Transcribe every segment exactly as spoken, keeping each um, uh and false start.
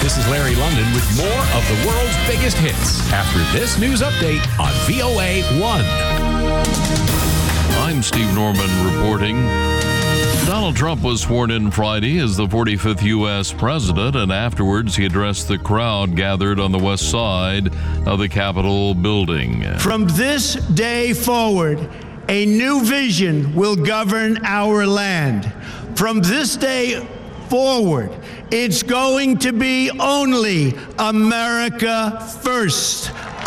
This is Larry London with more of the world's biggest hits after this news update on V O A one. I'm Steve Norman reporting. Donald Trump was sworn in Friday as the forty-fifth U S president, and afterwards he addressed the crowd gathered on the west side of the Capitol building. From this day forward, a new vision will govern our land. From this day forward, it's going to be only America first.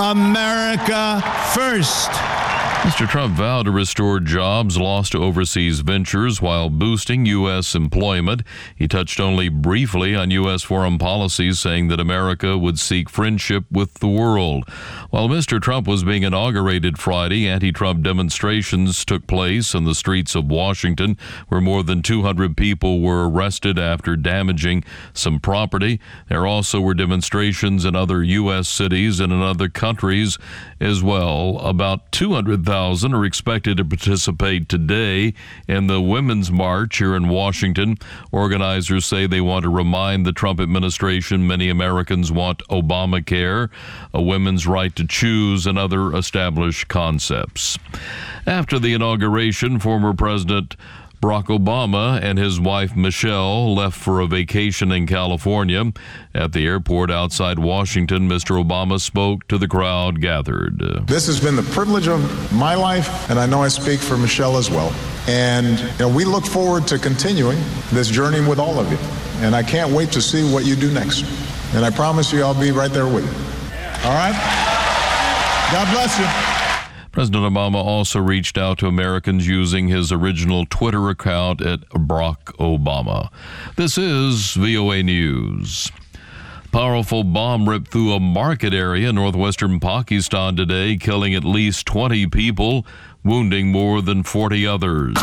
America first. Mister Trump vowed to restore jobs lost to overseas ventures while boosting U S employment. He touched only briefly on U S foreign policy, saying that America would seek friendship with the world. While Mister Trump was being inaugurated Friday, anti-Trump demonstrations took place in the streets of Washington, where more than two hundred people were arrested after damaging some property. There also were demonstrations in other U S cities and in other countries as well. About two hundred thousand are expected to participate today in the Women's March here in Washington. Organizers say they want to remind the Trump administration many Americans want Obamacare, a women's right to choose, and other established concepts. After the inauguration, former President Barack Obama and his wife Michelle left for a vacation in California. At the airport outside Washington, Mister Obama spoke to the crowd gathered. This has been the privilege of my life, and I know I speak for Michelle as well. And you know, we look forward to continuing this journey with all of you. And I can't wait to see what you do next. And I promise you I'll be right there with you. All right? God bless you. President Obama also reached out to Americans using his original Twitter account at Barack Obama. This is V O A News. Powerful bomb ripped through a market area in northwestern Pakistan today, killing at least twenty people, wounding more than forty others.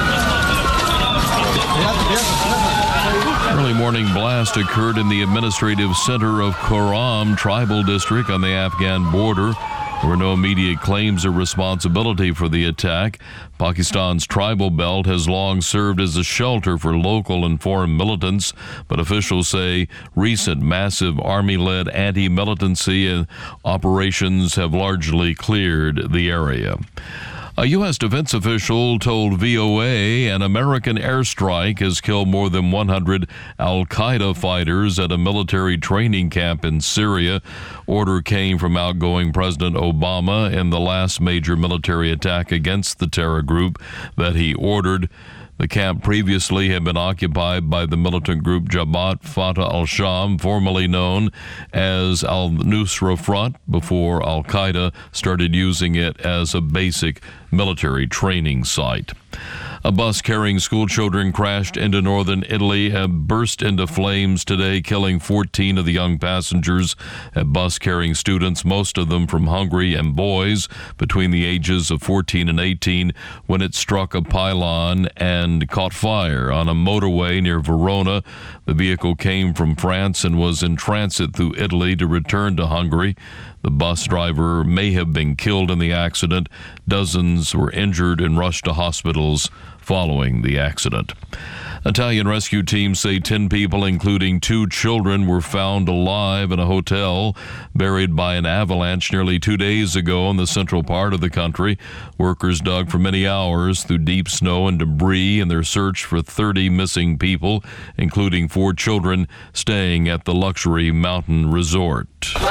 Early morning blast occurred in the administrative center of Kuram Tribal District on the Afghan border. There were no immediate claims of responsibility for the attack. Pakistan's tribal belt has long served as a shelter for local and foreign militants, but officials say recent massive army-led anti-militancy operations have largely cleared the area. A U S defense official told V O A an American airstrike has killed more than one hundred al-Qaeda fighters at a military training camp in Syria. Order came from outgoing President Obama in the last major military attack against the terror group that he ordered. The camp previously had been occupied by the militant group Jabhat Fateh al-Sham, formerly known as Al-Nusra Front, before al-Qaeda started using it as a basic military training site. A bus carrying school children crashed into northern Italy and burst into flames today, killing fourteen of the young passengers. A bus carrying students, most of them from Hungary, and boys between the ages of fourteen and eighteen, when it struck a pylon and caught fire on a motorway near Verona. The vehicle came from France and was in transit through Italy to return to Hungary. The bus driver may have been killed in the accident. Dozens were injured and rushed to hospitals following the accident. Italian rescue teams say ten people, including two children, were found alive in a hotel buried by an avalanche nearly two days ago in the central part of the country. Workers dug for many hours through deep snow and debris in their search for thirty missing people, including four children staying at the luxury mountain resort.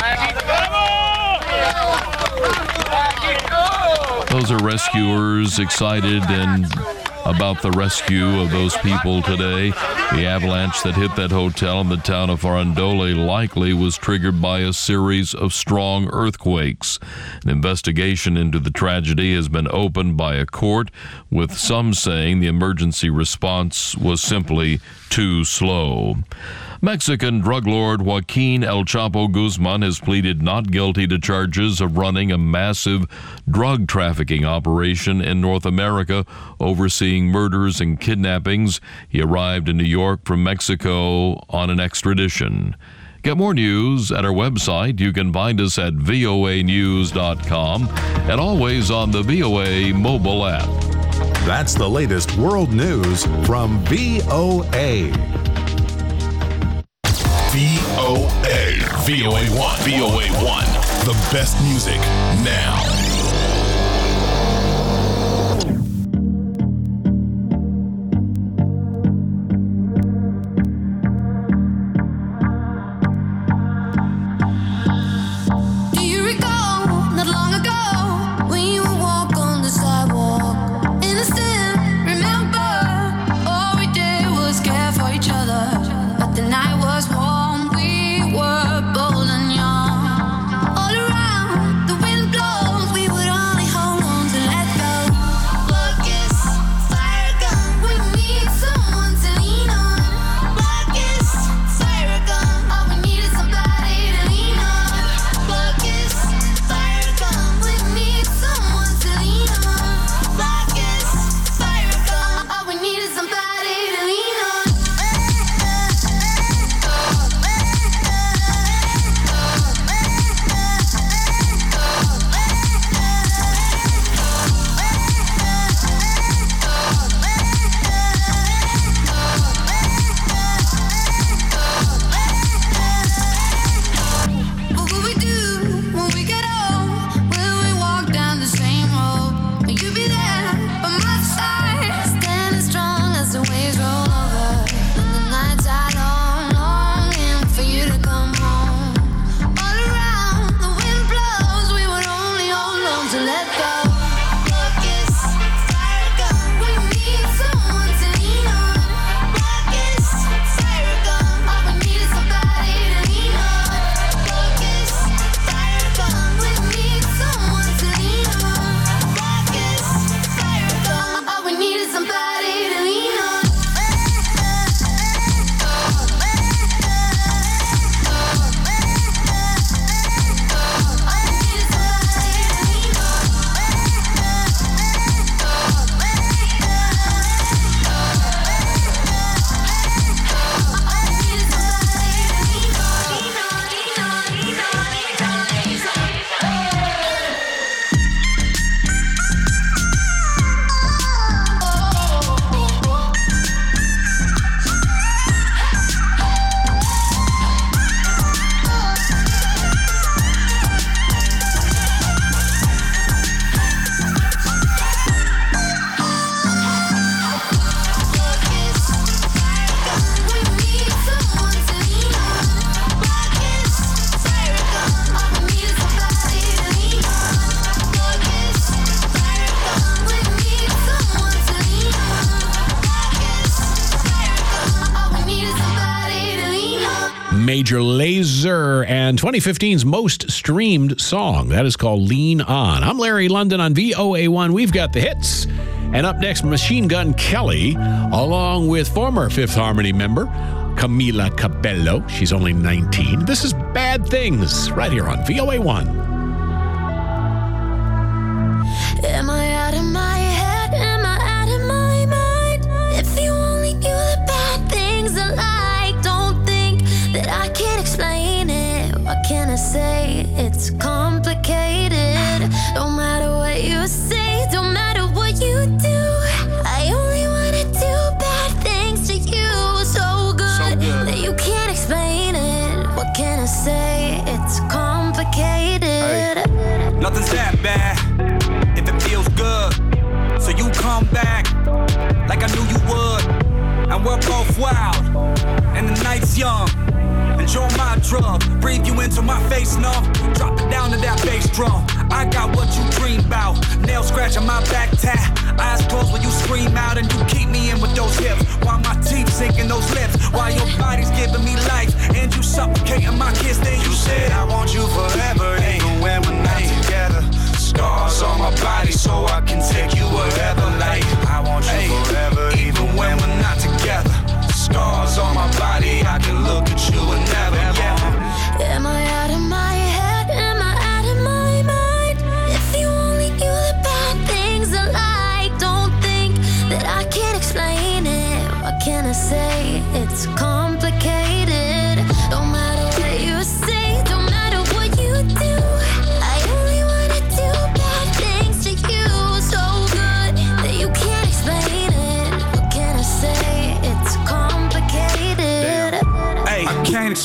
Those are rescuers excited and about the rescue of those people today. The avalanche that hit that hotel in the town of Farandole likely was triggered by a series of strong earthquakes. An investigation into the tragedy has been opened by a court, with some saying the emergency response was simply too slow. Mexican drug lord Joaquin El Chapo Guzman has pleaded not guilty to charges of running a massive drug trafficking operation in North America, overseeing murders and kidnappings. He arrived in New York from Mexico on an extradition. Get more news at our website. You can find us at V O A news dot com and always on the V O A mobile app. That's the latest world news from V O A. V O O A. V O A one. V O A one. The best music now. Major Lazer and twenty fifteen's most streamed song. That is called Lean On. I'm Larry London on V O A one. We've got the hits. And up next, Machine Gun Kelly, along with former Fifth Harmony member Camila Cabello. She's only nineteen. This is Bad Things right here on V O A one. Am I out of my head? Am I out of my mind? If you only knew the bad things I like, don't think that I can explain it. What can I say? It's complicated. Don't matter what you say, don't matter what you do. I only wanna do bad things to you. So good, so good that you can't explain it. What can I say? It's complicated. Hey, nothing's that bad if it feels good. So you come back like I knew you would. And we're both wild, and the night's young. Enjoy my drug, breathe you into my face, no. Drop it down to that bass drum. I got what you dream about. Nail scratching my back tat. Eyes closed when you scream out, and you keep me in with those hips. While my teeth sink in those lips. While your body's giving me life, and you suffocating my kiss. Then you said I want you forever, even when we're not together. Scars on my body so I can take you wherever. Like I want you hey, forever, even when we're not together. Scars on my body, I can look at you and never, yeah. Am I out of my head? Am I out of my mind? If you only knew the bad things I like, don't think that I can explain it. What can I say? It's complicated.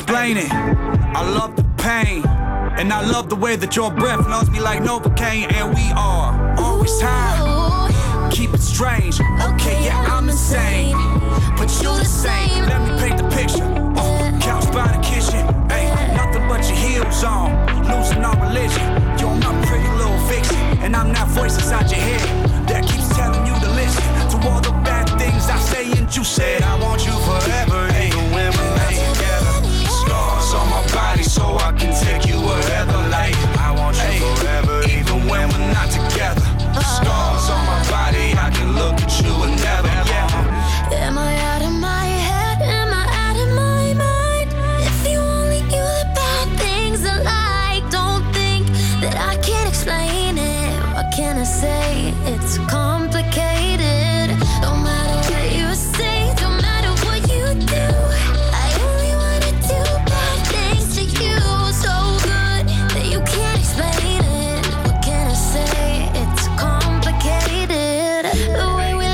explain it. I love the pain, and I love the way that your breath loves me like Novocaine. And we are always time. Keep it strange. Okay, yeah, I'm insane, but you the same. Let me paint the picture. Uh, couch by the kitchen. Hey, nothing but your heels on. Losing our religion. You're my pretty little vixen, and I'm that voice inside your head that keeps telling you to listen to all the bad things I say and you said. I want you forever, even when we're not together. Scars on my body so I can take you wherever. Like I want you hey, forever, even when we're not together. Scars on my body, I can look at you and never. Yeah. Am I out of my head? Am I out of my mind? If you only knew the bad things I like, don't think that I can't explain it. What can I say? It's complicated. No matter what you say, no matter what you do, I only wanna do bad things to you. So good that you can't explain it. What can I say? It's complicated. The way we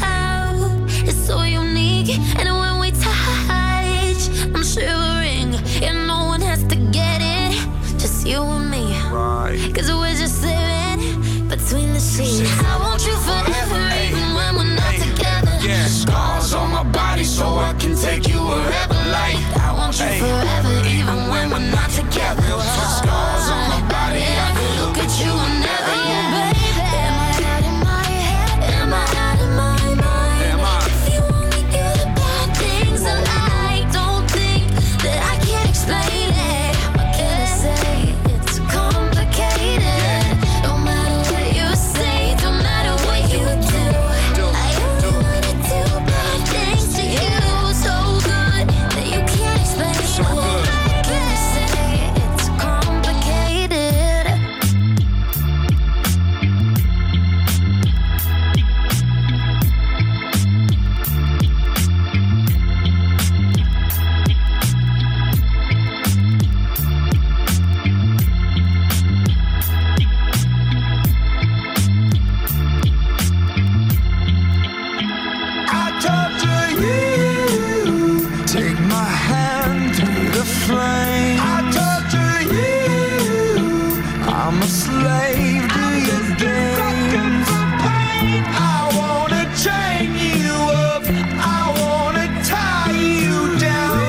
laugh is so unique, and when we touch, I'm shivering, and no one has to get it, just you and me. Cause we're just living between the sheets. I want you forever, even when we're not together. Yeah, scars on my body so I can take you wherever. Like I want you hey, forever, even when we're not together. Scars on my body, I can look at you and never. Oh, baby, am I out of my head? Am I out of my mind? Am I? If you only knew the bad things I like, don't think that I can't explain it. What can I say? It's complicated. No matter what you say, no matter what you do, I only wanna do bad things to you. So good that you can't explain it. What can I say? It's complicated. I torture you. Take my hand through the flame. I torture you. I'm a slave to your games. I wanna chain you up. I wanna tie you down.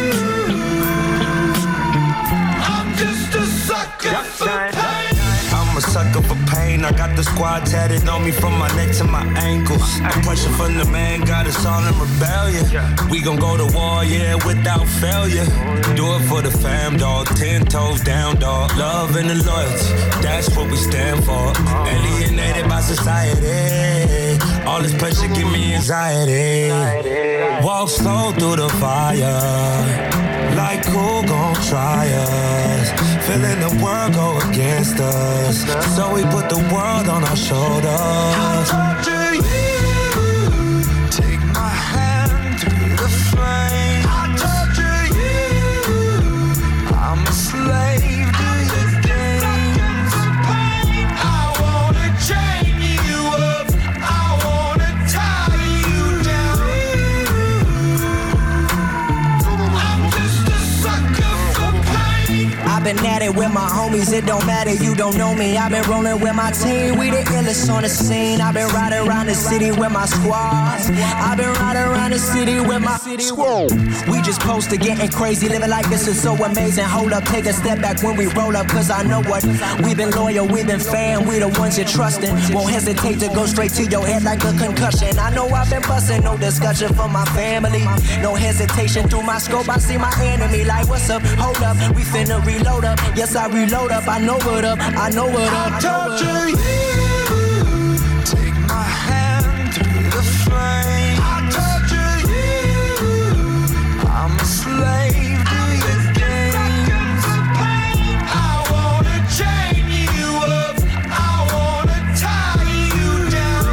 I'm just a sucker for pain. I'm a sucker for pain. I got the squad tatted on me from my neck to my ankles. The pressure from the man got us all in rebellion. We gon' go to war, yeah, without failure. Do it for the fam, dog. Ten toes down, dog. Love and the loyalty, that's what we stand for. Alienated by society. All this pressure give me anxiety. Walk slow through the fire. Like who gon' try us? Feeling the world go against us, so we put the world on our shoulders. I torture you. Take my hand through the flame. I torture you. I'm a slave to your games. I wanna chain you up. I wanna tie you down. I'm just a sucker for pain. I've been at it with my homies, it don't matter, you don't know me. I've been rolling with my team, we the illest on the scene. I've been riding around the city with my squad. I've been riding around the city with my squad. We just posted getting crazy, living like this is so amazing. Hold up, take a step back when we roll up, cause I know what. We've been loyal, we've been fan, we the ones you're trusting. Won't hesitate to go straight to your head like a concussion. I know I've been busting, no discussion for my family. No hesitation through my scope, I see my enemy like, what's up, hold up, we finna reload up. Yes, I reload up, I know what up, I know what up. I torture you. Take my hand through the flame. I torture you. I'm a slave to your games. I wanna chain you up. I wanna tie you down.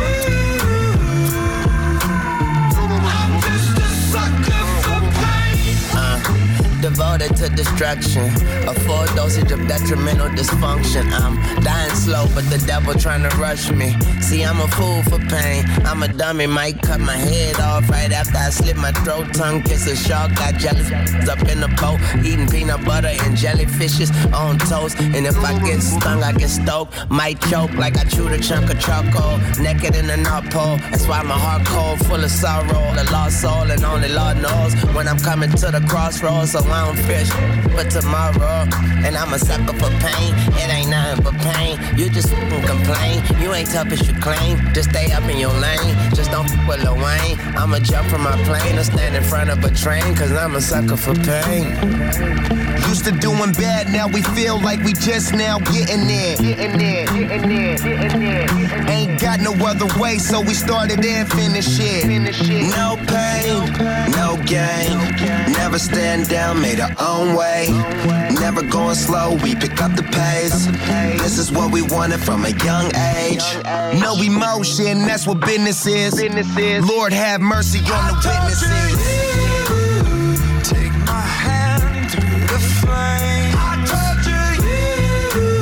I'm just a sucker for pain. Uh, the devoted to destruction. A full dosage of detrimental dysfunction. I'm dying slow, but the devil trying to rush me. See, I'm a fool for pain. I'm a dummy, might cut my head off right after I slit my throat. Tongue kiss a shark, got jellies up in the boat. Eating peanut butter and jellyfishes on toast. And if I get stung, I get stoked. Might choke like I chewed a chunk of charcoal. Naked in the North Pole. That's why my heart cold, full of sorrow. A lost soul, and only Lord knows when I'm coming to the crossroads. So I don't fish but tomorrow. And I'm a sucker for pain. It ain't nothing but pain. You just complain. You ain't tough as you claim. Just stay up in your lane. Just don't f with Lil Wayne. I'ma jump from my plane or stand in front of a train. Cause I'm a sucker for pain. Used to doing bad, now we feel like we just now getting there. Getting there, getting there, getting there. Ain't got no other way, so we started and finished it. No pain, no gain. Never stand down, made our own way. Never going slow, we pick up the pace. This is what we wanted from a young age. No emotion, that's what business is. Lord have mercy on the witnesses. Take my hand through the flame. I torture you.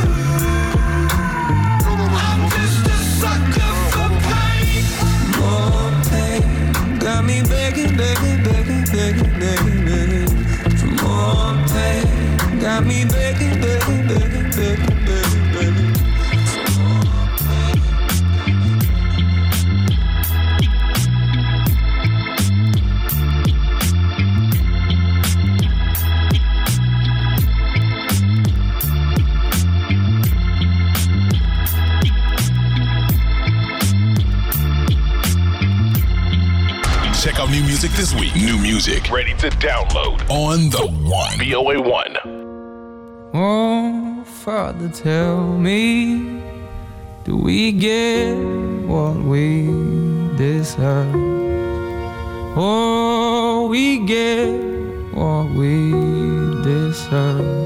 I'm just a sucker for pain. More pain got me begging, begging, begging, begging, begging, begging for more pain. Got me begging, begging, begging, begging, begging, begging. Check out new music this week. New music ready to download on the One. V O A one. Oh, Father, tell me, do we get what we deserve? Oh, we get what we deserve.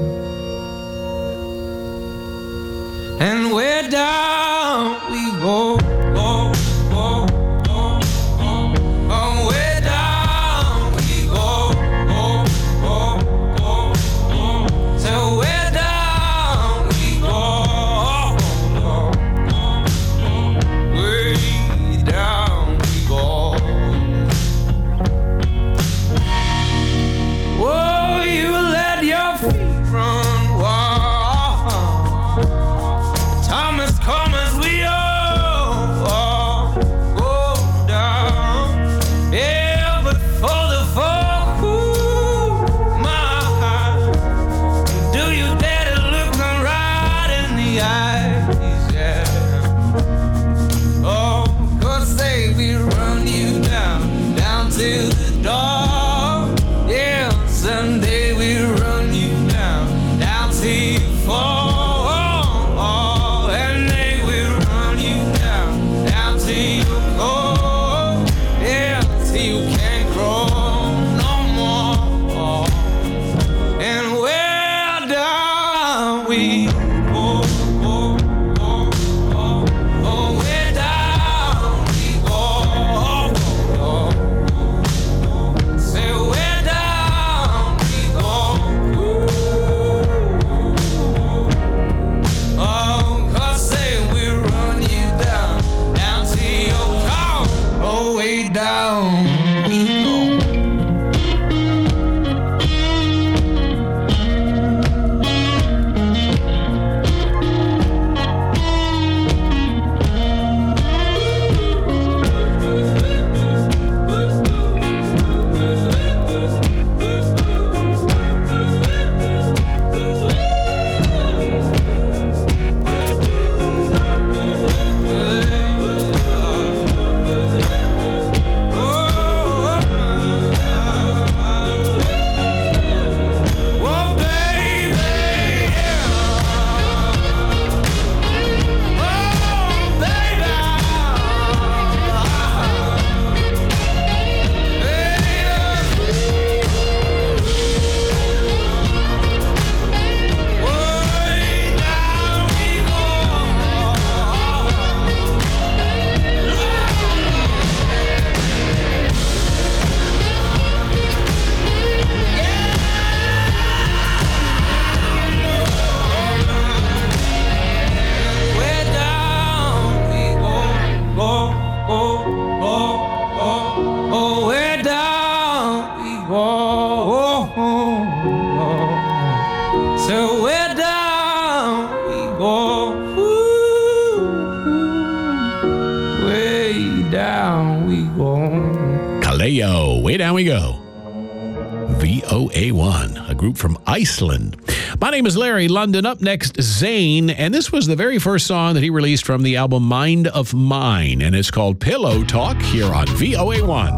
And where down we go, oh, oh. So we're down we go, ooh, way down we go. Kaleo, way down we go. V O A one, a group from Iceland. My name is Larry London. Up next, Zayn, and this was the very first song that he released from the album Mind of Mine, and it's called Pillow Talk here on V O A one.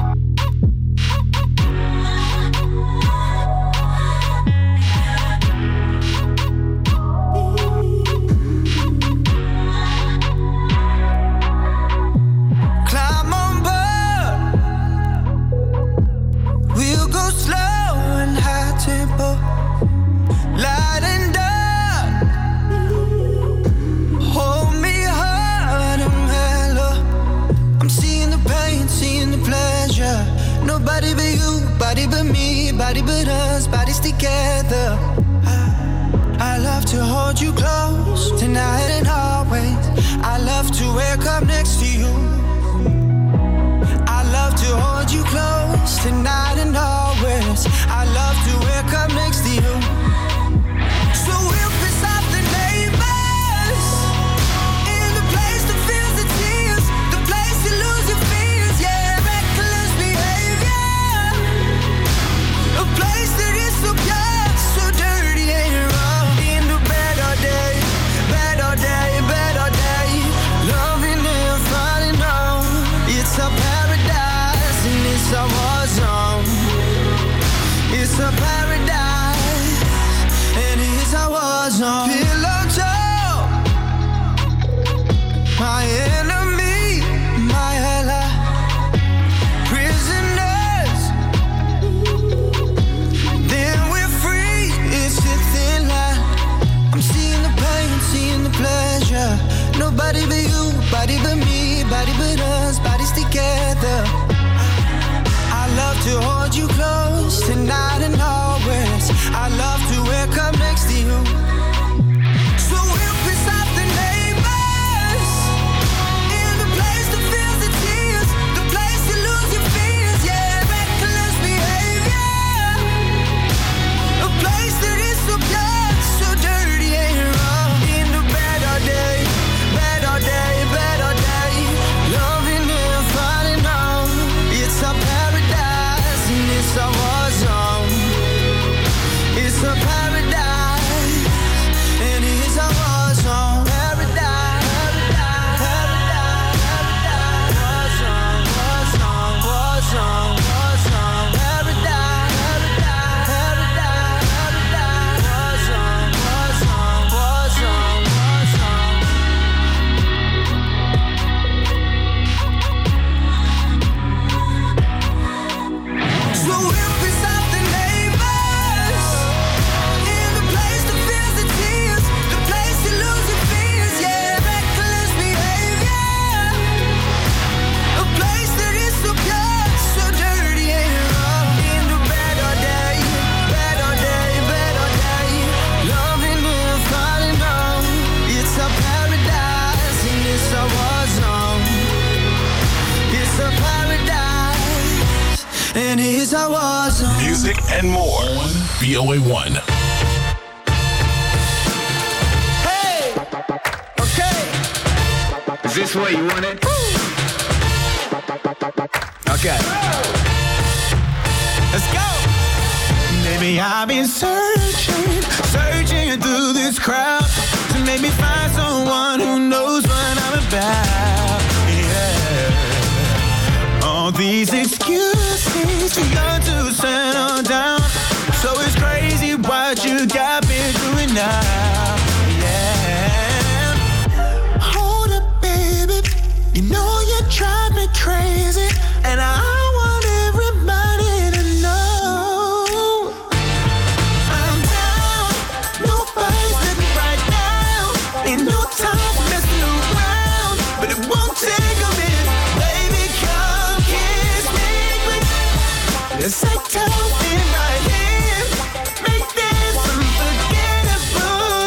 Nobody but you, body but me, body but us, bodies together. I, I love to hold you close, tonight and always. I love to wake up next to you. I love to hold you close, tonight and always. I love to wake up next to you. So we'll piss off the neighbors, in the place that feels the tears, the place you lose your fears, yeah, reckless behavior. A place that is so pure, so dirty and wrong. In the bed all day, bed all day, bed all day. Loving and falling on. It's a paradise and it's a war zone. It's a paradise and it's a war zone. Pillow talk, my enemy, my ally. Prisoners, then we're free. It's a thin line. I'm seeing the pain, seeing the pleasure. Nobody but you, body but me, body but us, bodies together. I love to hold you close, tonight and always. I love to wake up next to you. So we'll piss off the neighbors, in the place that feels the tears, the place you lose your fears, yeah, reckless behavior. A place that is so pure, so dirty and wrong. In the bed all day, bed all day, bed all day. Loving and falling on. It's a paradise and it's a war zone. It's a paradise and it's a war zone. Paradise, paradise, paradise, war zone, war zone, war zone, war zone. Paradise, paradise, paradise, war zone, war zone, war zone, war zone. So we'll piss off the neighbors, in the place that feels the tears, the place you lose your fears, yeah, reckless behavior. A place that is so pure, so dirty and wrong. In the bed all day, bed all day, bed all day. Loving and falling on. It's a paradise and it's a war zone. It's a paradise and it's a war zone. Music and more on V O A one. Hey! Okay. Is this what you wanted? Okay. Let's go. Maybe I've been searching, searching through this crowd to make me find someone who knows what I'm about. Yeah. All these excuses too young to settle down. So it's crazy what you got me doing now. Yeah. Hold up, baby. You know you drive me crazy, and I want everybody to know I'm down. Nobody's looking right now. Ain't no time for messing around, but it won't take a minute. Baby, come kiss me quick. Let's take time right here. Make this unforgettable.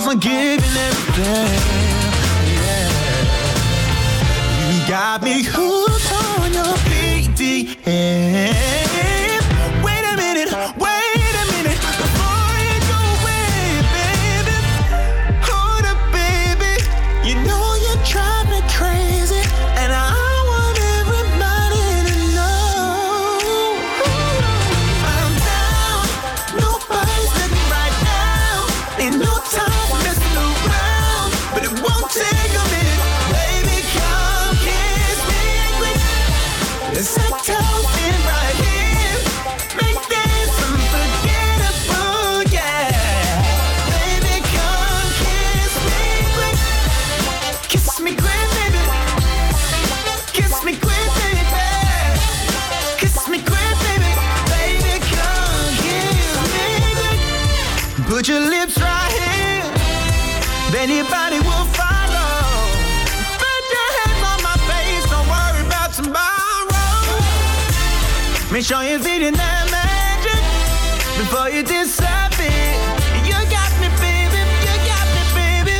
I'ma give you everything. Yeah. You got me hooked on your B D M. Wait a minute, wait a minute before you go away, baby. Hold up, baby. You know you drive me crazy, and I want everybody to know I'm down. Nobody's letting right now. Ain't no time for messing around, but it won't take a minute. Baby, come kiss me quick. Let's act out in right here. Make this unforgettable, yeah. Baby, come kiss me quick. Kiss me quick, baby. Kiss me quick, baby. Kiss me quick, baby. Baby, come kiss me quick. Put your lips right here. Anybody will follow. Put your hands on my face. Don't worry about tomorrow. Make sure you're feeling that magic before you disappear. You got me, baby. You got me, baby.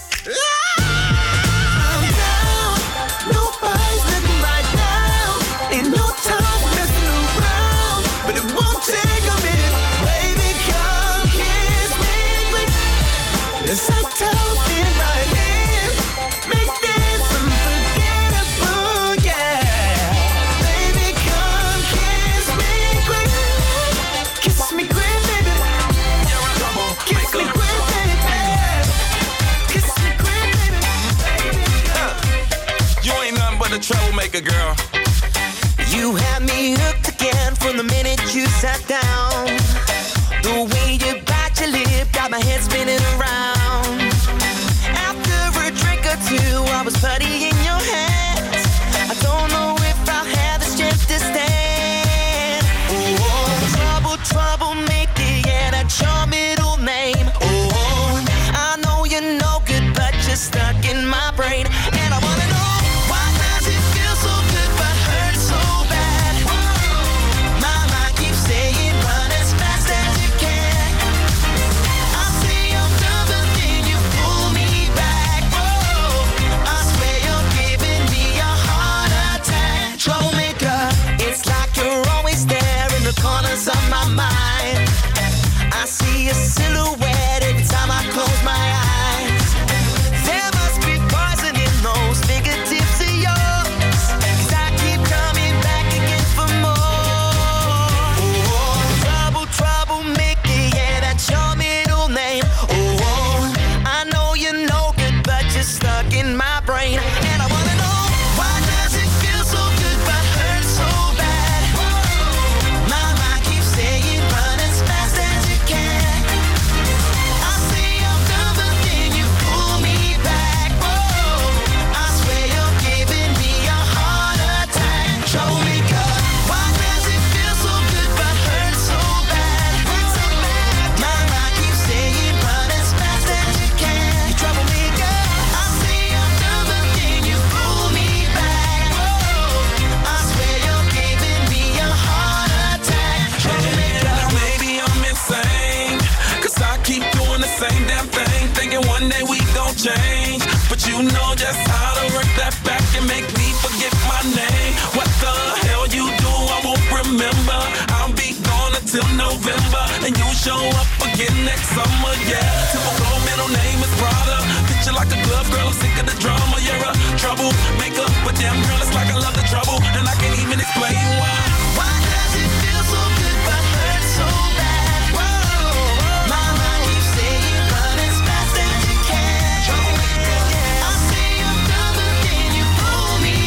I'm down. Nobody's looking right now. Ain't no time for messing around, but it won't take a minute. Baby, come kiss me quick. Let's act out in right here. Make this unforgettable, yeah. Baby, come kiss me quick. Kiss me quick, baby. Kiss me quick, baby. Kiss me quick, baby. You ain't nothing but a troublemaker, girl. You had me hooked again from the minute you sat down. The way you bite your lip got my head spinning around. After a drink or two, I was putty in your hands. I don't know if I'll have the strength to stand. Oh, trouble, trouble, make it, yeah, that's your middle name. Oh, I know you're no good, but you're stuck in my brain. And I wanna know, why does it feel so good but hurt so bad? My mind keeps saying run as fast as you can. I say I'm done, but then you pull me back. Whoa, I swear you're giving me a heart attack. Troublemaker, it's like you're always there in the corners of my mind. I see a silhouette every time I close my eyes. There must be poison in those fingertips of yours, 'cause I keep coming back again for more. Oh, trouble, trouble, make it, yeah, that's your middle name. Oh, I know you're no good, but you're stuck in my brain. And I wanna know, why does it feel so good but hurt so bad? My mind keeps saying run as fast as you can. I say I'm done, but then you pull me back. Whoa, I swear you're giving me a heart attack. Troublemaker, why does it feel so good but hurt so bad? My mind keeps saying run as fast as you can. You troublemaker, I say I'm done, but then you pull me back. Whoa, I swear you're giving me a heart attack. Troublemaker. Now maybe I'm insane, 'cause I keep doing the same damn thing, thinking one day we gon' change. But you know just how to work that back and make me forget my name. What the hell you do, I won't remember. I'll be gone until November, and you show up again next summer, yeah. Typical middle name is Prada. Picture like a glove, girl, I'm sick of the drama. You're a troublemaker, but damn girl, it's like I love the trouble, and I can't even explain why. Why does it feel so good but hurt so bad? Whoa, my mind keeps saying run as fast as you can. I say I'm done, but then you pull me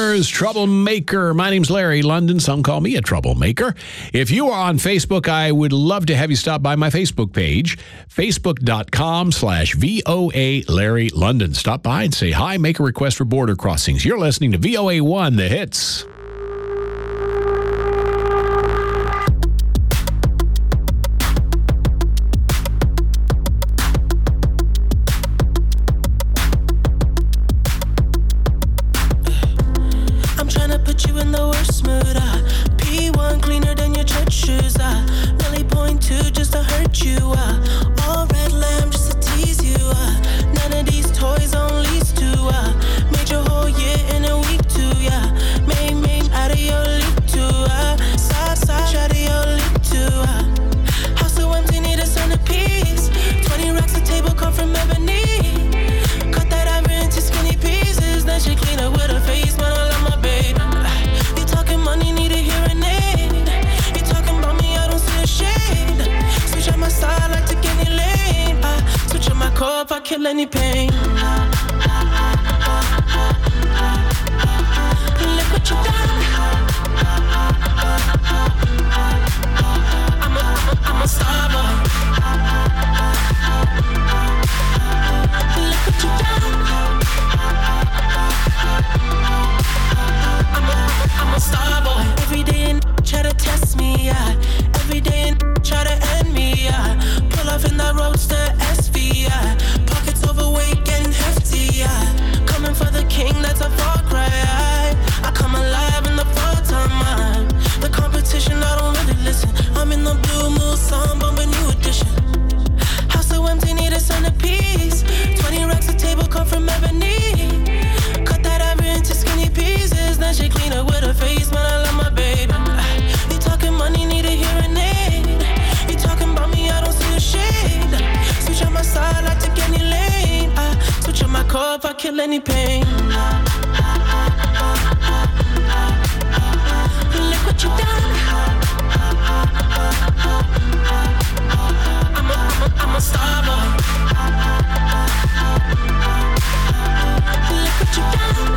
Troublemakers, Troublemaker. My name's Larry London. Some call me a troublemaker. If you are on Facebook, I would love to have you stop by my Facebook page, facebook.com slash VOA Larry London. Stop by and say hi, make a request for border crossings. You're listening to V O A one, The Hits. Put you in the worst mood, uh, P one cleaner than your church shoes, uh, really point two just to hurt you, uh, all red lamb just to tease you, uh, none of these toys on lease to, uh, made your whole year in a week too, yeah, main main out of your league too, uh, side side out of your league too, uh, house so empty need a centerpiece, twenty racks a table come from ebony, cut that ivory into skinny pieces, then she clean up with her face, man I love my baby. Money need a hearing aid. You talking about me, I don't see a shade. Switch on my side, like take any lane. I switch on my core if I kill any pain. Look what you done. I'm a, I'm a, I'm a star boy. Look what you done. I'm a, I'm a star boy. Every day and try to test me, yeah. Every day and try to end me, yeah. Pull off in that roadster S V, yeah. Pockets overweight getting hefty, yeah. Coming for the king, that's a far cry. I, I come alive in the fall time. The competition, I don't really listen. I'm in the blue moon, song, bumping new edition. House so empty, need a centerpiece. Twenty racks a table come from ebony. Cut that ivory into skinny pieces. Then she clean up with her face, man, I love my baby. You talking money, need a hearing aid. You talking about me, I don't see a shade. Switch on my side, I take any lane. I switch on my core if I kill any pain. Look what you done. I'm a, I'm a, I'm a star boy. Look what you done.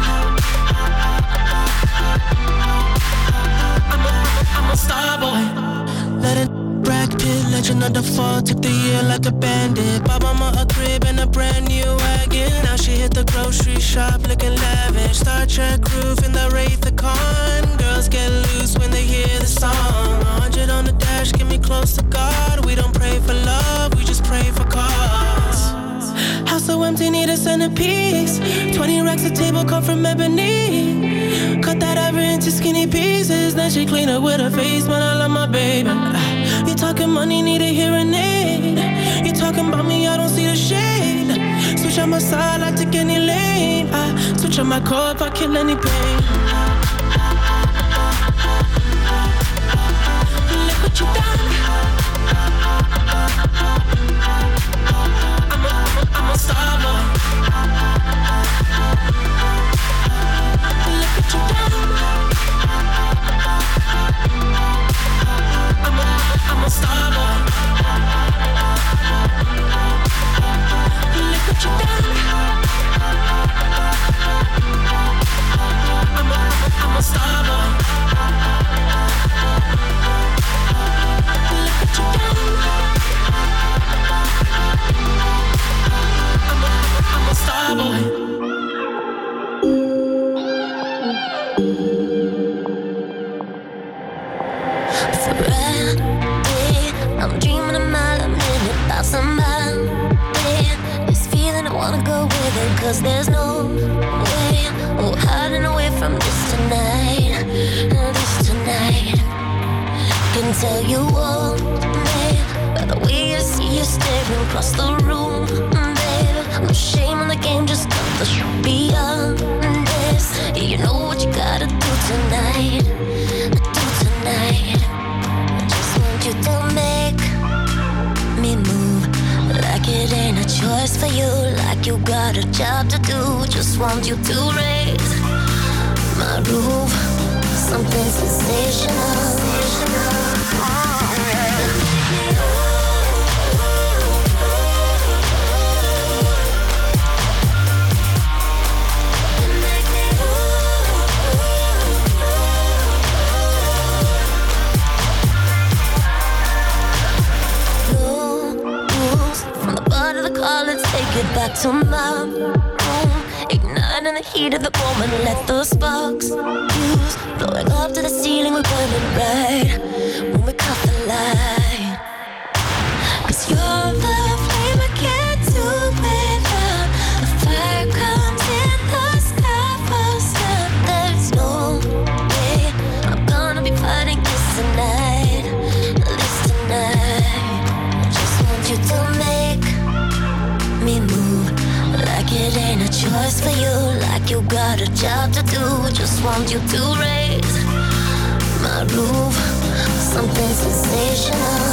I'm a, I'm a star boy. Let it Brad Pitt, legend of the fall. Took the year like a bandit. Bought mama a crib and a brand new wagon. Now she hit the grocery shop looking lavish. Star Trek roof in the Wraith the Con. Girls get loose when they hear the song. one hundred on the dash, get me close to God. We don't pray for love, we just pray for cause. House so empty, need a centerpiece. Twenty racks a table come from ebony. Cut that ivory into skinny pieces. Then she clean up with her face, man, I love my baby. You talking money, need a hearing aid. You talking about me, I don't see the shade. Switch on my side, I take any lane. I switch on my core if I kill any pain. Look what you done. I'm a, I'm a, I'm a star boy. Look what you done. I'm a, I'm a star boy. Look what you done. I'm a, I'm a star boy. Look what you done. I'm a, I'm a star boy. I'm dreaming a mile a minute about somebody. This feeling I wanna go with it, cause there's no way. Oh, hiding away from this tonight. This tonight. Can tell you all, babe, by the way I see you staring across the room, babe. No shame in the game, just cut the shit beyond this. Yeah, you know what you gotta do tonight. Do tonight. I just want you to make me move like it ain't a choice for you, like you got a job to do. Just want you to raise my roof, something sensational. Oh, yeah. Make me to my room, igniting the heat of the moment. Let those sparks fuse, blowing up to the ceiling. We're burning bright when we caught the light. 'Cause you're the flame I can't do without. The fire comes in the sky first up. There's no way I'm gonna be fighting this tonight, this tonight. Just want you to make me move like it ain't a choice for you, like you got a job to do. Just want you to raise my roof, something sensational.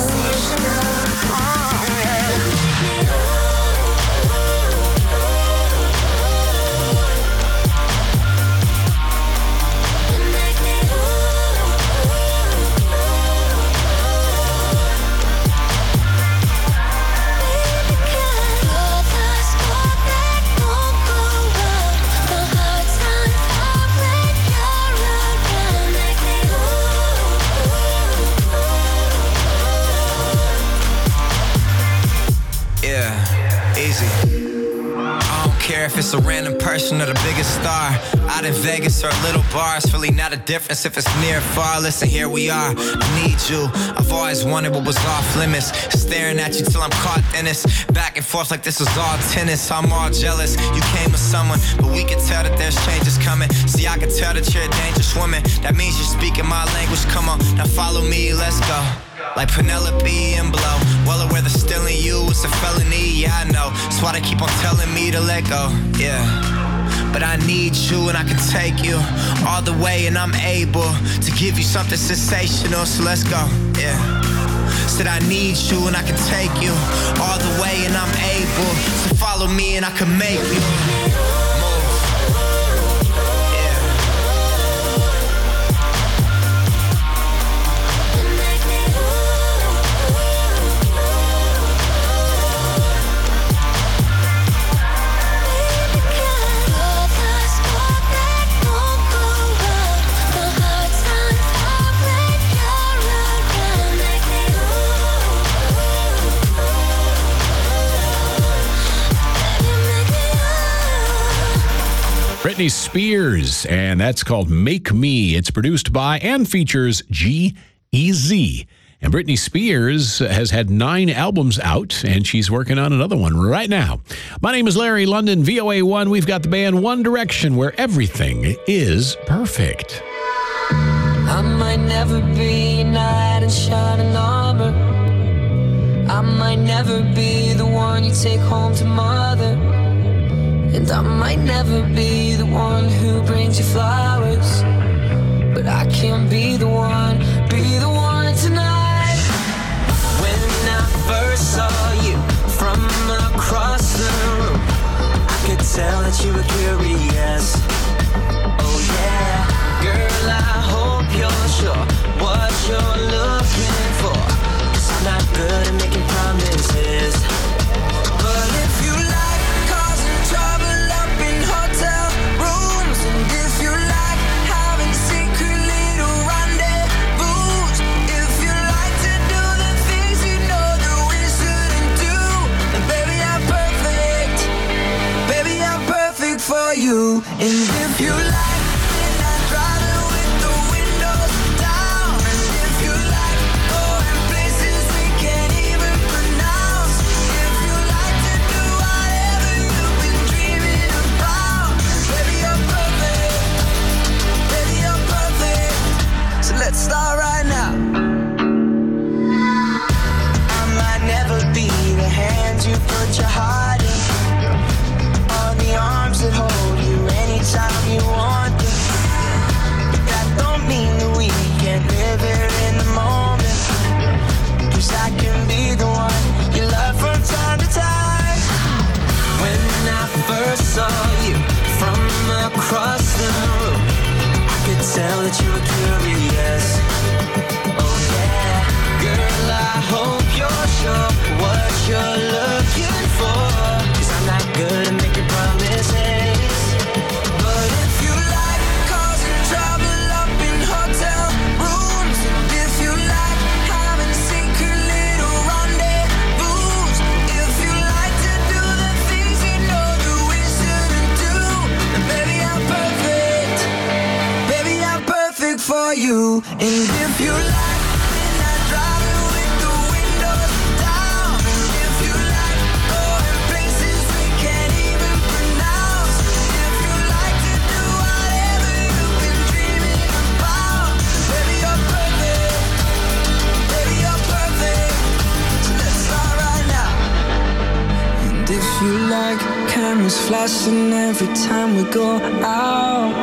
If it's a random person or the biggest star out in Vegas or a little bar, it's really not a difference if it's near or far. Listen, here we are, I need you. I've always wanted what was off limits, staring at you till I'm caught in this, back and forth like this was all tennis. I'm all jealous, you came with someone, but we can tell that there's changes coming. See, I can tell that you're a dangerous woman, that means you're speaking my language. Come on, now follow me, let's go. Like Penelope and Blow, well aware that stealing you is a felony. Yeah, I know, that's why they keep on telling me to let go. Yeah, but I need you and I can take you all the way, and I'm able to give you something sensational. So let's go. Yeah, said I need you and I can take you all the way, and I'm able to follow me and I can make you. Britney Spears, and that's called Make Me. It's produced by and features G E Z. And Britney Spears has had nine albums out, and she's working on another one right now. My name is Larry London, V O A one. We've got the band One Direction, where everything is perfect. I might never be a knight in shining armor. I might never be the one you take home to mother. And I might never be the one who brings you flowers, but I can be the one, be the one tonight. When I first saw you from across the room, I could tell that you were curious. Oh yeah, girl, I hope you're sure what you're looking for, 'cause I'm not good at making promises. But if you like causing trouble up in hotel rooms, and if you like having secret little rendezvous, if you like to do the things you know that we shouldn't do, then baby, I'm perfect. Baby, I'm perfect for you. And if you like, then I drive it with the windows down. And if you like going places we can't even pronounce, if you like to do whatever you've been dreaming about, baby, you're perfect. Baby, you're perfect. So let's start right now. I might never be the hands you put your heart in, or the arms that hold you anytime you want them. But that don't mean that we can't live here in the moment, 'cause I can be the one you love from time to time. When I first saw you from across the room, I could tell that you were curious. Oh yeah, girl, I hope you're sure what you're looking for, 'cause I'm not good at making promises. But if you like causing trouble up in hotel rooms, and if you like having secret little rendezvous, if you like to do the things you know perfect for you. And if you like midnight driving with the windows down, and if you like going places we can't even pronounce, if you like to do whatever you've been dreaming about, baby you're perfect, baby you're perfect. So let's start right now. And if you like cameras flashing every time we go out,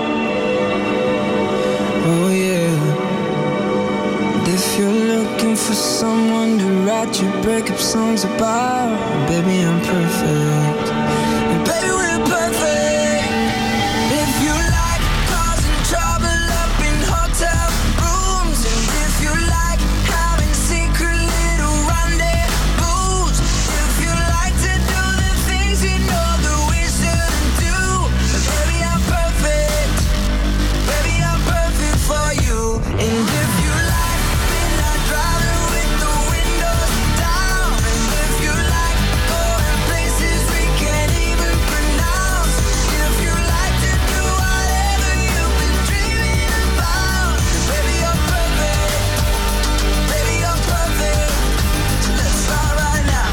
oh yeah. And if you're looking for someone to write your breakup songs about, baby I'm perfect, and baby we're perfect. If you like causing trouble up in hotel rooms, and if you like having secret little rendezvous, if you like to do the things you know that we shouldn't do, baby I'm perfect, baby I'm perfect for you. And if you like midnight driving with the windows down, and if you like going places we can't even pronounce, if you like to do whatever you've been dreaming about, baby you're perfect, baby you're perfect. So let's start right now.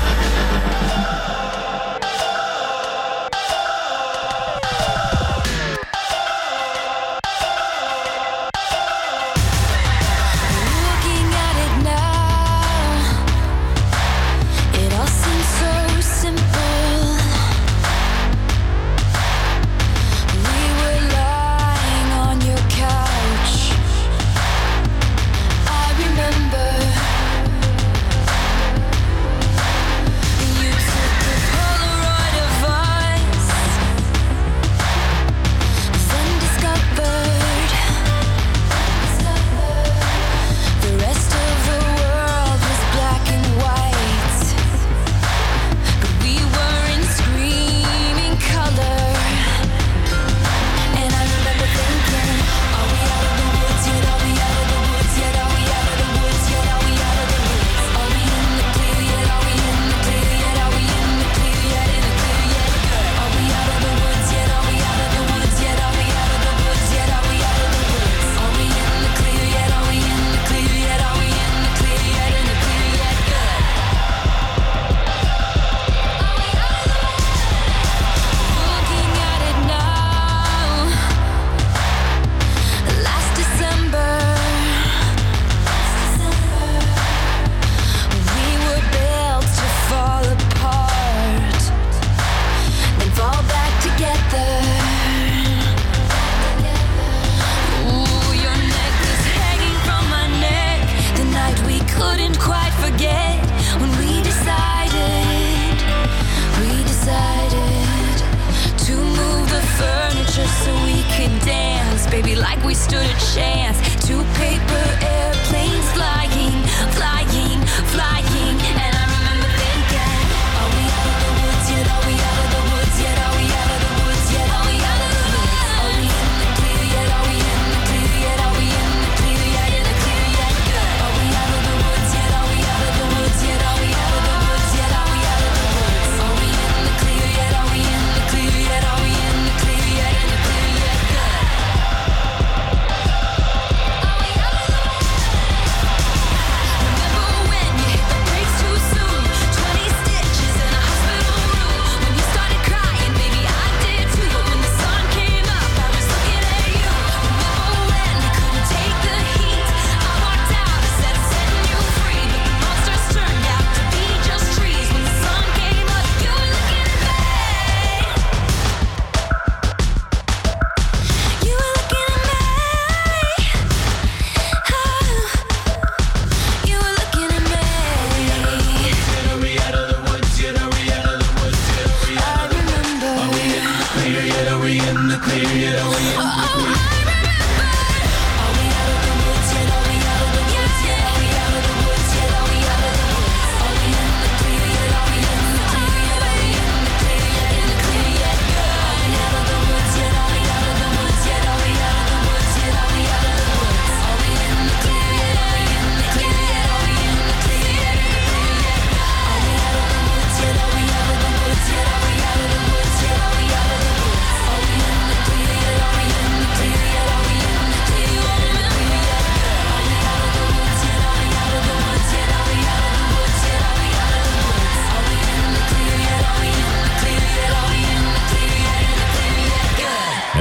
Looking at it now, it all seems so simple. We were lying on your couch. I remember you took a Polaroid of us, then discovered the rest of the world was black and white, but we were in screaming color. And I remember thinking, are we out of the woods yet? Are we out of the woods yet? Are we out of the woods yet? Are we out of the woods? Are we in the clear yet? Are we in the clear yet? Are we in the clear yet? In the clear yet? Are we out of the woods yet? Are we out of the woods yet? Are we out of the woods yet? Are we out of the woods? Are we in the clear yet? Are we in the clear yet? Are we in the clear yet? In the clear yet? Good. Looking at it now, last December, we were built to fall apart, then fall back together. Ooh, your neck was hanging from my neck the night we couldn't quite forget, when we decided, we decided to move the furniture so we could dance, baby, like we stood a chance. Two paper airplanes flying, flying, flying. And I remember thinking, are we out of the woods yet? Are we out of the woods yet? Are we out of the woods yet? Are we out of the woods? Are we in the clear yet? Are we in the clear yet? Are we in the clear yet? In the clear yet? Good. Are we out of the woods yet? Are we out of the woods yet? Are we out of the woods yet? Are we out of the woods? Are we in the clear yet? Are we in the clear yet? Are we in the clear yet? In the clear yet? Good. Are we out of the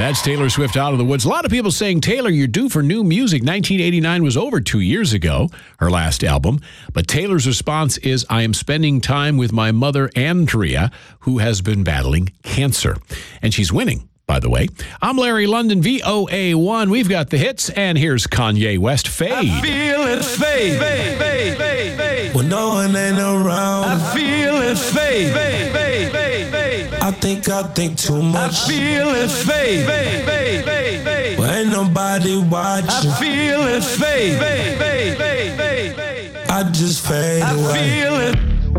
That's Taylor Swift, Out of the Woods. A lot of people saying, Taylor, you're due for new music. nineteen eighty-nine was over two years ago, her last album. But Taylor's response is, I am spending time with my mother, Andrea, who has been battling cancer. And she's winning, by the way. I'm Larry London, V O A one. We've got the hits, and here's Kanye West, Fade. I feel it fade. fade, fade, fade, fade. When no one ain't around. I feel it fade. fade, fade, fade, fade. I think I think too much. I feel it fade. fade, fade, fade, fade. When ain't nobody watching. I feel it fade. fade, fade, fade, fade, fade. I just fade I away. I feel it.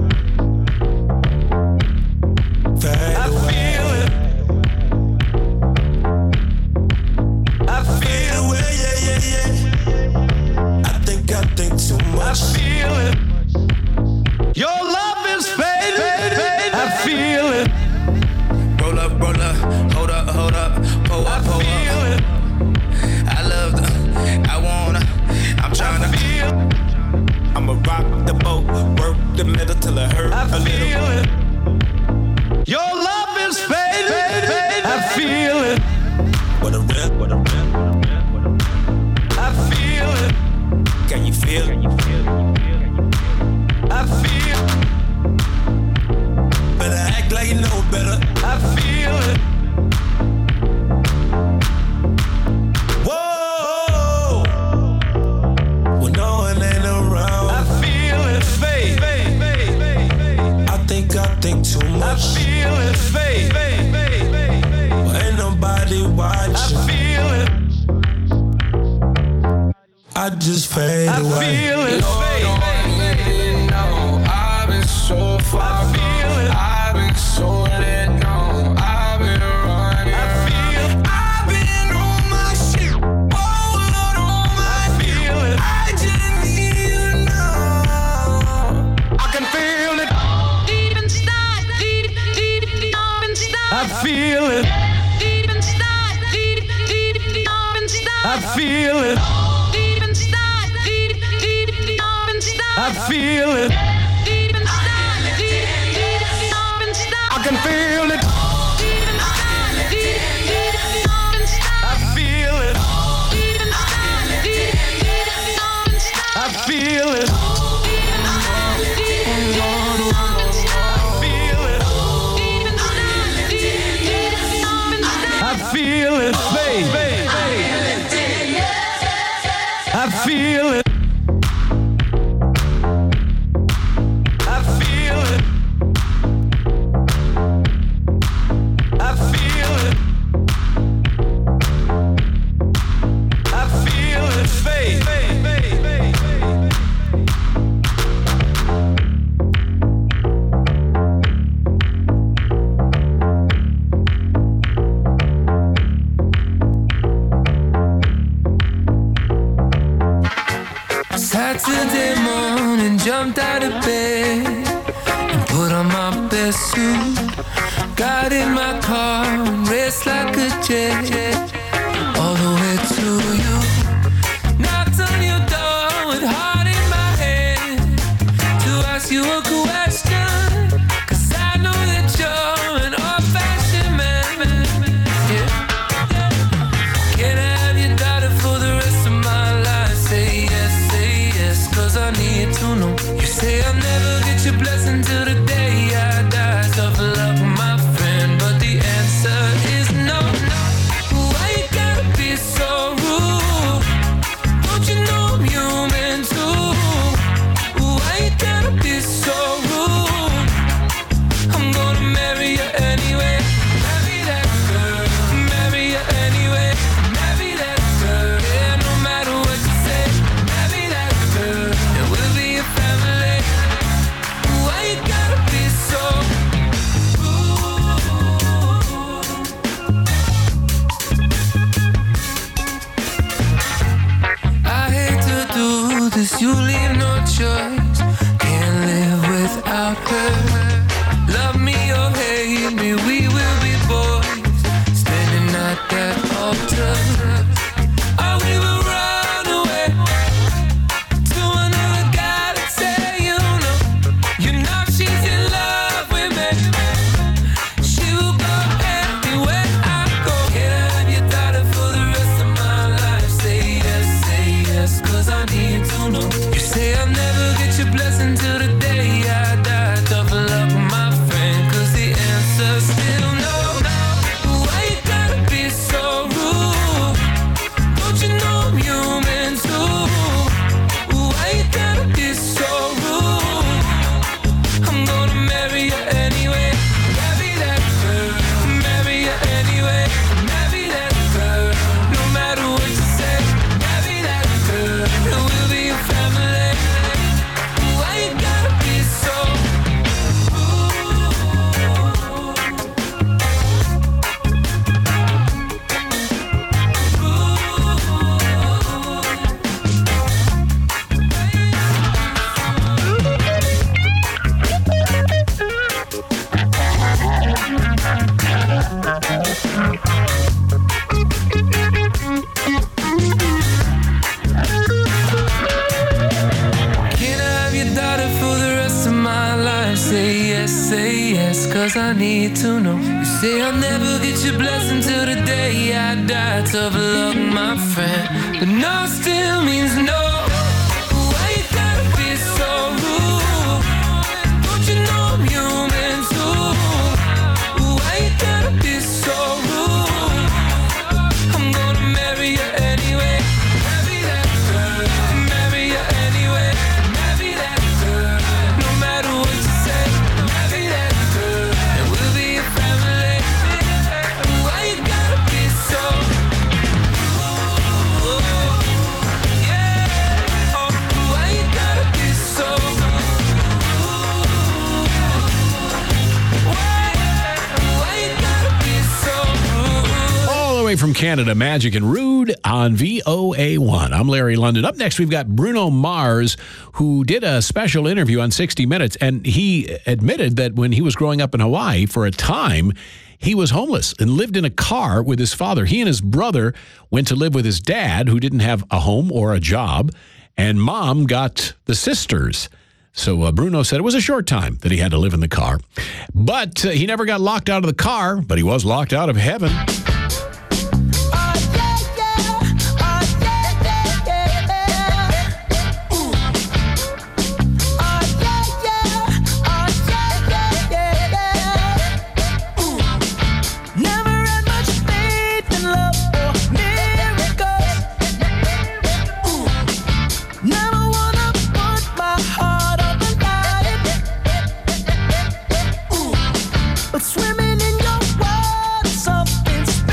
Fade I away. Feel it. I feel away, yeah, yeah, yeah. I think I think too much. I feel it. Your love is fading. Fade, fade, I feel it. Roll up, roll up, hold up, hold up, pull up, pull I feel up. It. I love the, I wanna, I'm trying to feel. I'ma rock the boat, work the middle till it hurt I a feel little. It. Your love is fading. Fade, fade, I feel it. What a rip, what a rip. I feel it. Can you feel it? Can you feel it? I feel it. Better act like you know better. I feel it. Whoa. When no one ain't around. I feel it fade. fade, fade, fade, fade. I think I think too much. I feel it fade. fade, fade, fade, fade. Well, ain't nobody watching. I feel it. I just fade I away. I feel it. No, fade, no, fade, fade. No, I've been so far. I feel it. I've been so let go. I've been running. I feel it. I've been on my shit. Oh, Lord, on my I feel it. I just need you now. I can feel it. Deep inside, deep, deep, deep inside. I feel it. Deep inside, deep, deep, deep inside. I feel it. I feel it. Deep inside, deep, deep, deep inside. I can feel it. Deep inside, deep, deep, deep inside. I feel it. Deep inside, deep, deep, deep inside. I feel it. Deep inside, deep, deep, deep inside. I feel it. Fade, fade, fade. I feel it. Saturday morning, jumped out of bed and put on my best suit. Got in my car and raced like a jet all the way to you. Knocked on your door with heart in my hand to ask you a question, 'cause I know that you're an old-fashioned man. Yeah. Can I have your daughter for the rest of my life? Say yes, say yes, 'cause I need to know. You say I'll never get your blessing till the day I die. Tough luck, my friend, but the answer is no, no. Why you gotta be so rude? Don't you know I'm human too? Why you gotta be so rude? I'm gonna marry you anyway. Marry that girl, marry you anyway. Marry that girl, yeah, no matter what you say. Marry that girl, and we'll be a family. Why you gotta be so I hate to do this, you leave no choice. Can't live without her. Love me or hate me, we will be boys, standing at that altar. Or we will run away to another guy that say you know. You know she's in love with me. She will go anywhere I go. Can I have your I need to know. You say I'll never get your blessing till the day I die. Tough luck, my friend, cause the answer's still no. Why you gotta be so rude? Don't you know I'm human too? Why you gotta be so rude? I'm gonna marry you anyway. Marry that girl. Marry you anyway. Marry that girl. No matter what you say. Marry that girl. And we'll be a family. Why you gotta be so Can I have your daughter for the rest of my life? Say yes, say yes, cause I need to know. You say I'll never get your blessing till the day I die. Tough luck, my friend, but no still means no. Why you gotta be so rude? Don't you know I'm human too? Why you gotta be so rude? I'm gonna marry you anyway. Marry that girl. Marry you anyway. Marry that girl. No matter what you say. Marry that girl. And we'll be a family. Why you gotta be so rude? Yeah. Oh, why you gotta be so Why you gotta be so rude? All the way from Canada, Magic and Rude on V O A one. I'm Larry London. Up next, we've got Bruno Mars, who did a special interview on sixty minutes, and he admitted that when he was growing up in Hawaii, for a time, he was homeless and lived in a car with his father. He and his brother went to live with his dad, who didn't have a home or a job, and mom got the sisters. So uh, Bruno said it was a short time that he had to live in the car. But uh, he never got locked out of the car, but he was locked out of heaven. Never had much faith in love or miracles. Never wanna put my heart on the line. But swimming in your world is something special.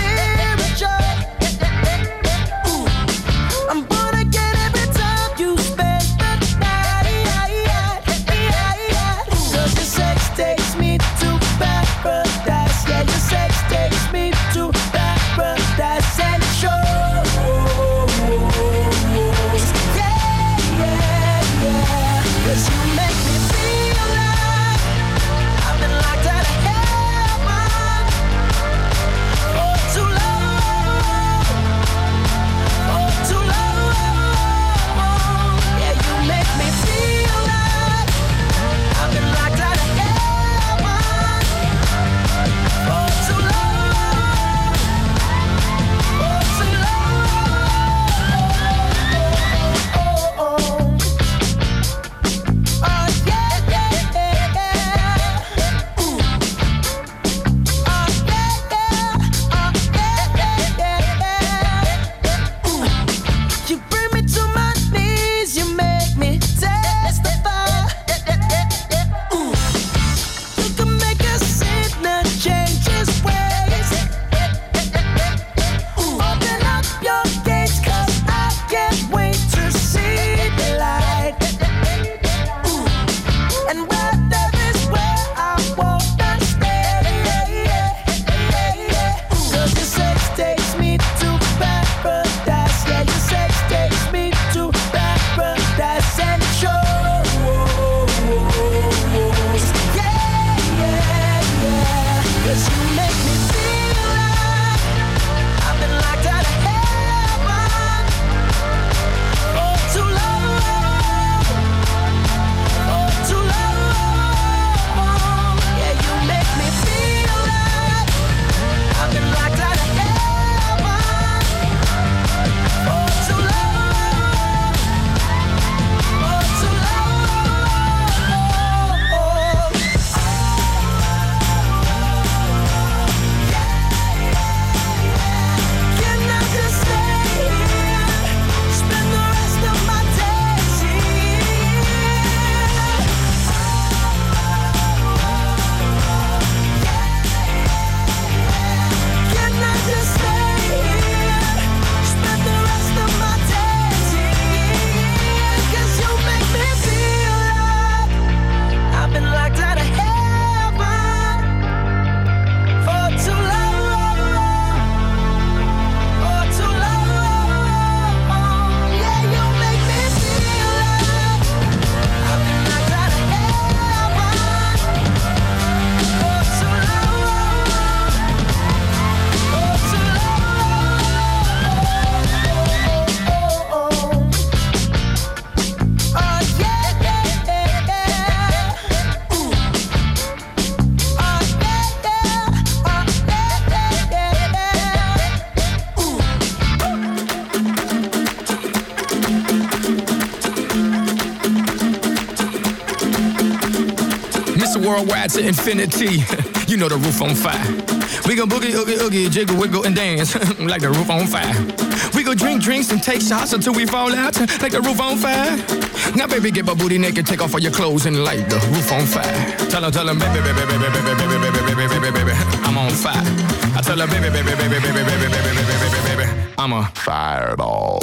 worldwide to infinity. You know the roof on fire. We gon' boogie, oogie, oogie, jiggle, wiggle, and dance like the roof on fire. We go drink drinks and take shots until we fall out like the roof on fire. Now, baby, get my booty naked, take off all your clothes and light the roof on fire. Tell her, tell her, baby, baby, baby, baby, baby, baby, baby, baby, baby, baby, I'm on fire. I tell her, baby, baby, baby, baby, baby, baby, baby, baby, baby, baby, I'm a fireball.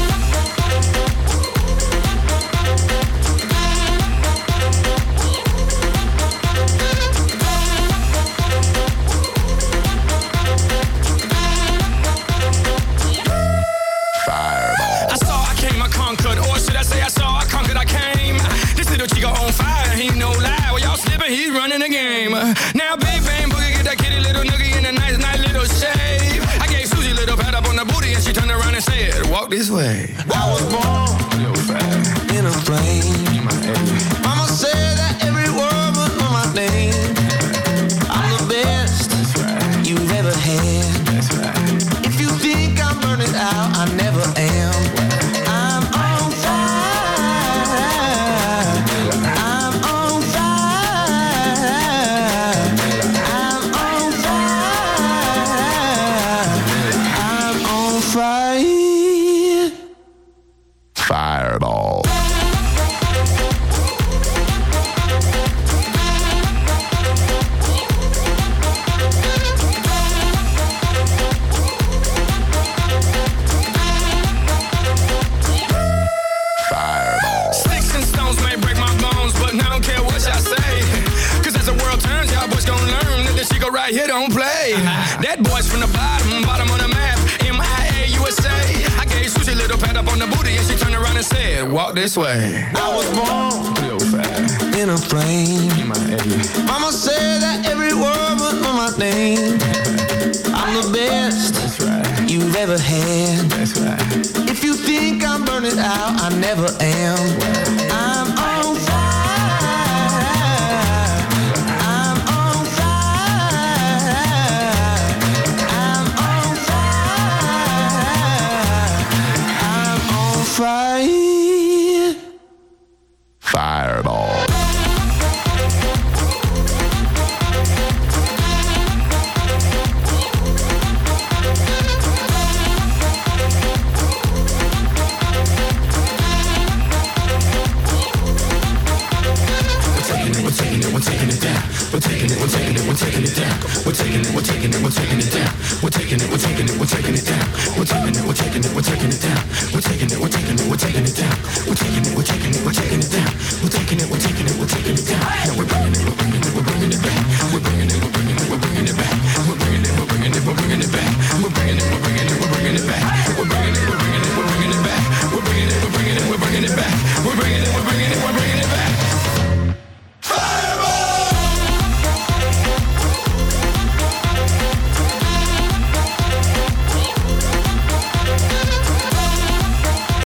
Chico on fire, he no lie. Well, y'all slipping, he's running the game. Now, Big Bang Boogie get that kitty little noogie in a nice, nice little shave. I gave Susie a little pat up on the booty and she turned around and said, walk this way. I was born in a plane. Mama said that every word was on my name. I'm the best right. you've ever had. That's right. If you think I'm burning out, I never am. I'm on fire. Fireball. Fireball. Sticks and stones may break my bones, but I don't care what y'all say. Cause as the world turns, y'all boys gon' learn that this Chico right here don't play. That boy's from the bottom, bottom of the map. M I A U S A. I gave Susie a little pat up on the booty and she turned around and said, walk this way. I was born in a plane. Mama said that every word was on my name. I'm the best That's right. you've ever had. That's right. If you think I'm burning out, I never am. I'm on fire. I'm on fire. I'm on fire. I'm on fire. Fireball. We're taking it, we're taking it down. We're taking it, we're taking it, we're taking it down. We're taking it, we're taking it, we're taking it down. We're taking it, we're taking it, we're taking it down. We're taking it, we're taking it, we're taking it down. We're